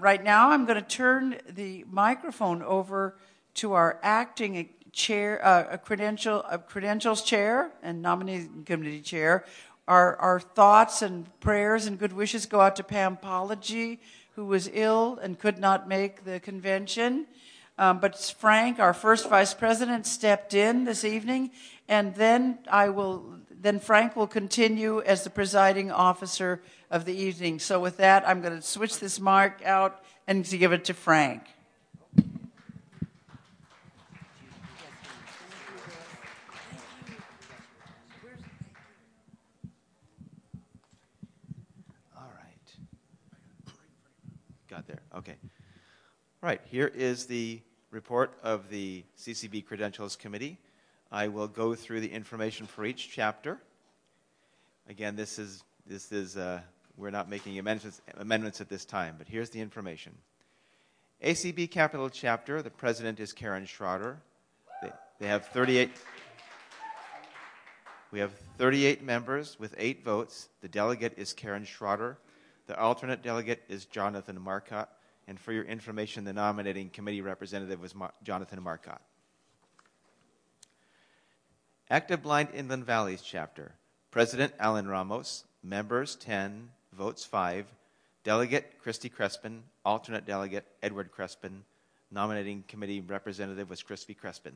Right now, I'm going to turn the microphone over to our acting chair, credentials chair and nominating committee chair. Our thoughts and prayers and good wishes go out to Pam Polagy, who was ill and could not make the convention. But Frank, our first vice president, stepped in this evening, and then Frank will continue as the presiding officer of the evening. So with that, I'm going to switch this mic out and to give it to Frank. All right. Got there. Okay. All right. Here is the report of the CCB Credentials Committee. I will go through the information for each chapter. Again, this is we're not making amendments at this time, but here's the information. ACB Capital Chapter, the president is Karen Schroeder. They have 38. We have 38 members with 8 votes. The delegate is Karen Schroeder. The alternate delegate is Jonathan Marcotte. And for your information, the nominating committee representative was Jonathan Marcotte. Active Blind Inland Valleys Chapter. President Alan Ramos. Members 10. Votes 5. Delegate Christy Crespin. Alternate delegate Edward Crespin. Nominating committee representative was Crispy Crespin.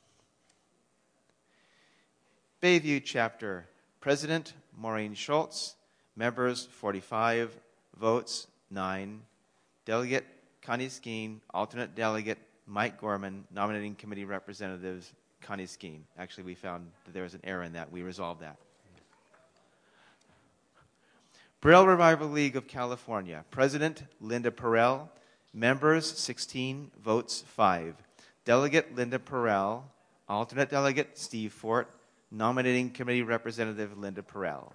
Bayview Chapter. President Maureen Schultz. Members 45. Votes 9. Delegate Connie Skeen, alternate delegate Mike Gorman, nominating committee representatives Connie Skeen. Actually, we found that there was an error in that. We resolved that. Braille Revival League of California. President Linda Perrell. Members 16. Votes 5. Delegate Linda Perrell. Alternate delegate Steve Fort. Nominating committee representative Linda Perrell.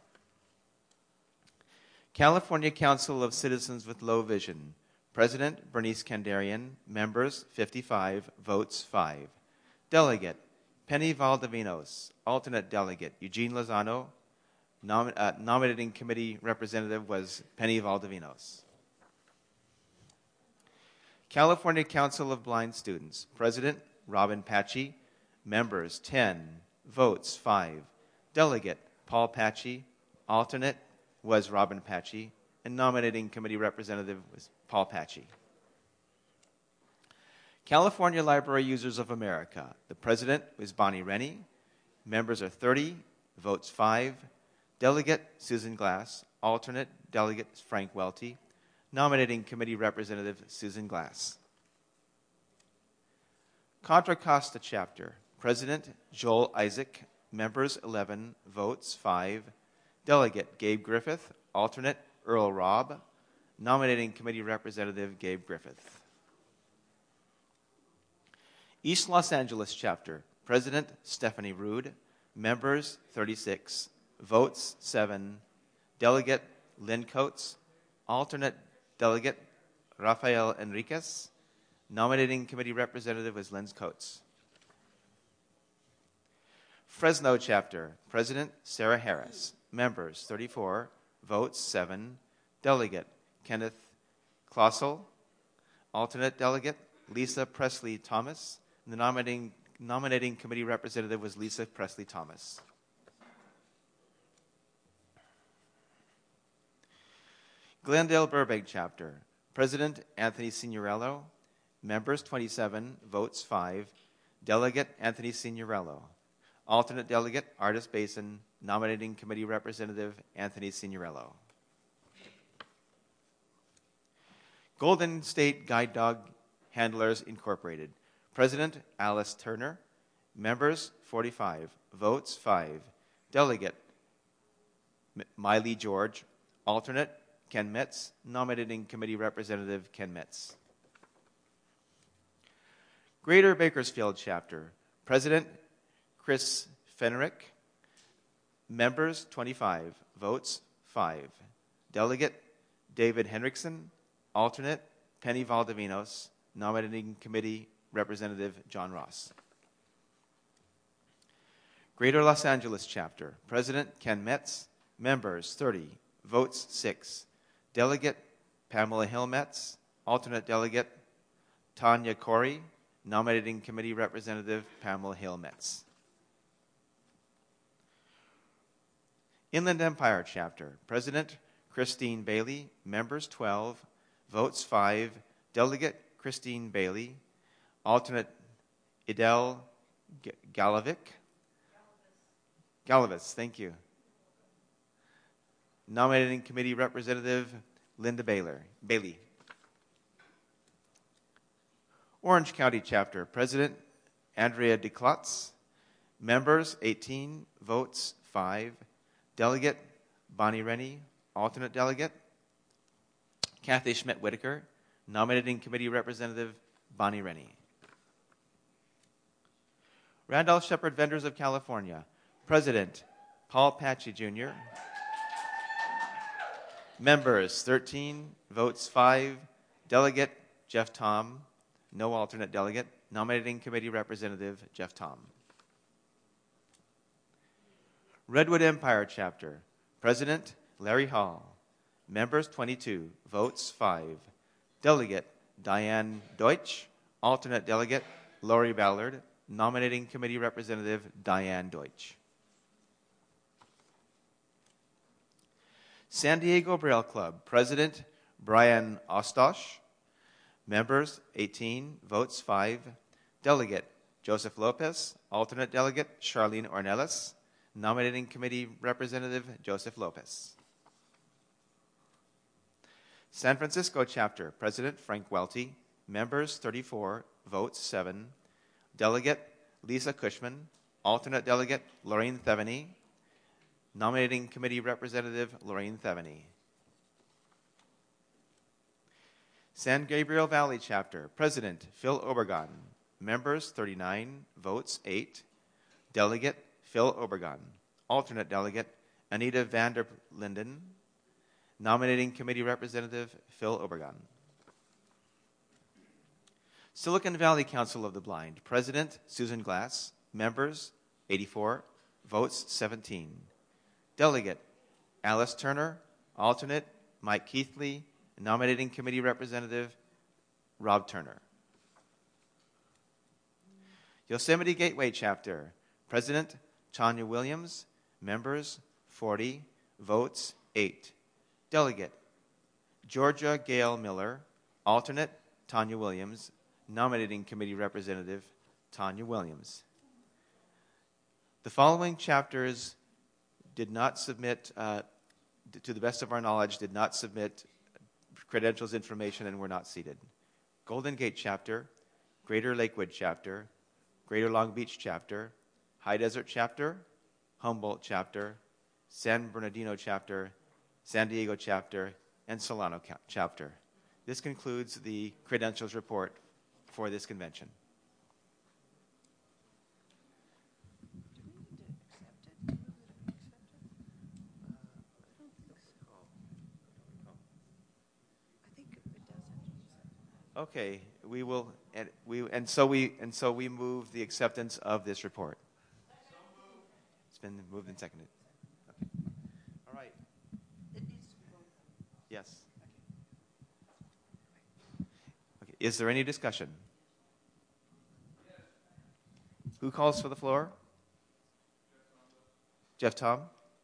California Council of Citizens with Low Vision. President Bernice Kandarian. Members 55. Votes 5. Delegate Penny Valdivinos. Alternate delegate Eugene Lozano. Nominating committee representative was Penny Valdivinos. California Council of Blind Students. President Robin Patchy. Members 10. Votes 5. Delegate Paul Patchy. Alternate was Robin Patchy. And nominating committee representative was Paul Patchy. California Library Users of America. The president was Bonnie Rennie. Members are 30. Votes 5. Delegate Susan Glass. Alternate delegate Frank Welty. Nominating committee representative Susan Glass. Contra Costa Chapter. President Joel Isaac. Members 11. Votes 5. Delegate Gabe Griffith. Alternate Earl Robb. Nominating committee representative Gabe Griffith. East Los Angeles Chapter. President Stephanie Rude. Members 36. Votes 7. Delegate Lynn Coates. Alternate delegate Rafael Enriquez. Nominating committee representative was Lynn Coates. Fresno Chapter. President Sarah Harris. Members 34. Votes 7. Delegate Kenneth Klossel. Alternate delegate Lisa Presley Thomas. And the nominating committee representative was Lisa Presley Thomas. Glendale Burbank Chapter. President Anthony Signorello. Members 27. Votes 5. Delegate Anthony Signorello. Alternate delegate Artis Basin. Nominating committee representative Anthony Signorello. Golden State Guide Dog Handlers Incorporated. President Alice Turner. Members 45. Votes 5. Delegate Miley George. Alternate Ken Metz. Nominating committee representative Ken Metz. Greater Bakersfield Chapter. President Chris Fenrick. Members 25. Votes 5. Delegate David Henriksen. Alternate Penny Valdivinos. Nominating committee representative John Ross. Greater Los Angeles Chapter. President Ken Metz. Members 30. Votes 6. Delegate Pamela Hill Metz. alternate delegate Tanya Corey, nominating committee representative Pamela Hale-Metz. Inland Empire Chapter, President Christine Bailey, members 12, votes 5, delegate Christine Bailey, alternate Idel Galavis, thank you. Nominating committee representative Linda Bailey. Orange County Chapter, President Andrea DeClotz, members 18, votes 5, delegate Bonnie Rennie, alternate delegate Kathy Schmidt-Whitaker, nominating committee representative Bonnie Rennie. Randolph Shepherd Vendors of California, President Paul Patchy Jr., members 13, votes 5, delegate Jeff Tom, no alternate delegate, nominating committee representative Jeff Tom. Redwood Empire Chapter, President Larry Hall, members 22, votes 5, delegate Diane Deutsch, alternate delegate Lori Ballard, nominating committee representative Diane Deutsch. San Diego Braille Club, President Brian Ostosh, members 18, votes 5, delegate Joseph Lopez, alternate delegate Charlene Ornelas, nominating committee representative Joseph Lopez. San Francisco Chapter, President Frank Welty, members 34, votes 7, delegate Lisa Cushman, alternate delegate Lorraine Theveny, nominating committee representative Lorraine Theveny. San Gabriel Valley Chapter, President Phil Obergon, members 39, votes 8, delegate Phil Obergon, alternate delegate Anita Vander Linden, nominating committee representative Phil Obergon. Silicon Valley Council of the Blind, President Susan Glass, members 84, votes 17, delegate Alice Turner, alternate Mike Keithley, nominating committee representative Rob Turner. Yosemite Gateway Chapter, President Tanya Williams, members 40, votes 8, delegate Georgia Gale Miller, alternate Tanya Williams, nominating committee representative Tanya Williams. The following chapters did not submit, to the best of our knowledge, did not submit credentials information and were not seated. Golden Gate Chapter, Greater Lakewood Chapter, Greater Long Beach Chapter, High Desert Chapter, Humboldt Chapter, San Bernardino Chapter, San Diego Chapter, and Solano Chapter. This concludes the credentials report for this convention. Okay, we will, and so we move the acceptance of this report. It's been moved and seconded. Okay. All right. It needs to be voted on. Yes. Okay. Is there any discussion? Who calls for the floor? Jeff Tom.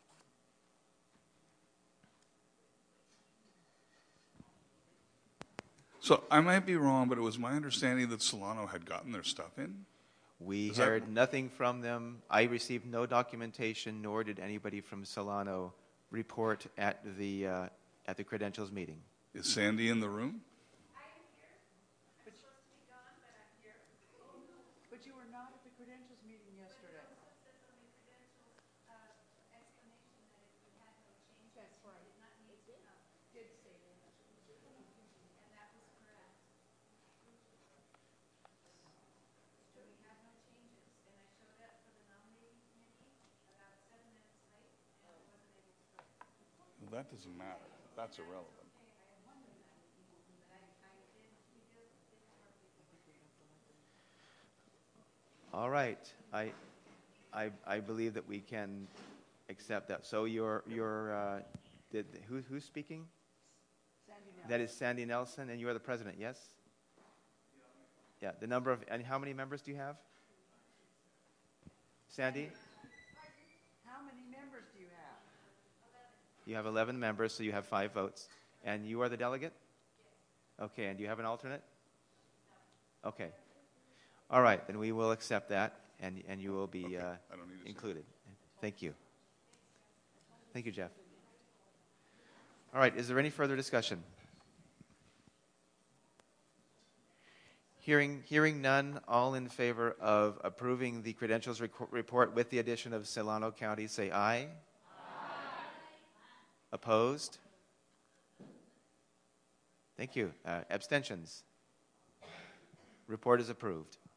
So I might be wrong, but it was my understanding that Solano had gotten their stuff in. We heard nothing from them. I received no documentation, nor did anybody from Solano report at the credentials meeting. Is Sandy in the room? But you were not at the credentials meeting yesterday. That's right. Did say that. And that was correct. So we had no changes, and I showed up for the nominating committee about 7 minutes late, and I wasn't able to go. Well, that doesn't matter. That's irrelevant. All right. I believe that we can accept that. So who's speaking? Sandy That is Sandy Nelson, and you are the president, yes? Yeah, the number of, and how many members do you have? Sandy? How many members do you have? You have 11 members, so you have 5 votes. And you are the delegate? Okay, and do you have an alternate? Okay. All right, then we will accept that, and you will be I don't need to included. Thank you. Thank you, Jeff. All right, is there any further discussion? Hearing none, all in favor of approving the credentials report with the addition of Solano County, say aye. Aye. Opposed? Thank you. Abstentions? Report is approved.